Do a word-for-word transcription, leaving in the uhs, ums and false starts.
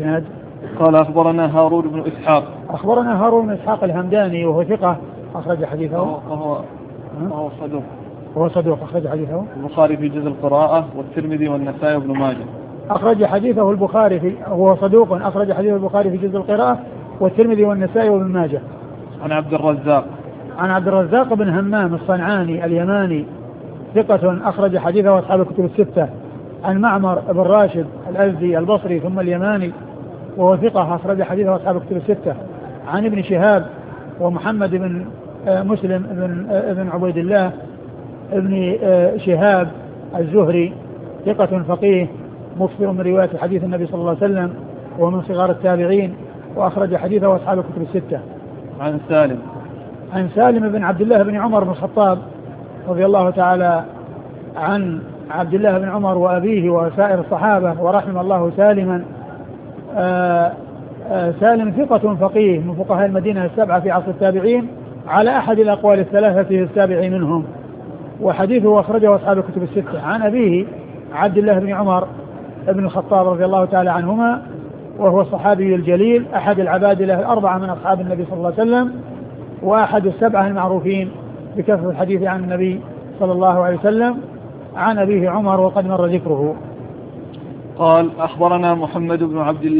الإسناد. قال أخبرنا هارون بن إسحاق. أخبرنا هارون بن إسحاق الهمداني وهو ثقة أخرج حديثه. وهو وهو صدوق. وهو صدوق أخرج حديثه البخاري في جزء القراءة والترمذي والنسائي وابن ماجه. أخرج حديثه البخاري في وهو صدوق أخرج حديثه البخاري في جزء القراءة والترمذي والنسائي وابن ماجه. عن عبد الرزاق. عن عبد الرزاق بن همام الصنعاني اليماني ثقة أخرج حديثه أصحاب الكتب الستة. عن معمر بن راشد الأزدي البصري ثم اليماني وهو ثقة أخرج حديثه أصحاب الكتب الستة. عن ابن شهاب ومحمد بن مسلم بن ابن عبيد الله ابن شهاب الزهري ثقة فقيه مكثر من رواية حديث النبي صلى الله عليه وسلم ومن صغار التابعين وأخرج حديثه أصحاب الكتب الستة. عن سالم. عن سالم بن عبد الله بن عمر بن الخطاب رضي الله تعالى عن عبد الله بن عمر وأبيه وسائر الصحابة ورحم الله سالما. آآ آآ سالم ثقة فقيه من فقهاء المدينة السبعة في عصر التابعين على أحد الأقوال الثلاثة السابع منهم وحديثه أخرجه أصحاب الكتب الستة. عن أبيه عبد الله بن عمر ابن الخطاب رضي الله تعالى عنهما وهو الصحابي الجليل أحد العبادلة الأربعة من أصحاب النبي صلى الله عليه وسلم وأحد السبعة المعروفين بكثرة الحديث عن النبي صلى الله عليه وسلم. عن أبيه عمر وقد مر ذكره. قال أخبرنا محمد بن عبد الله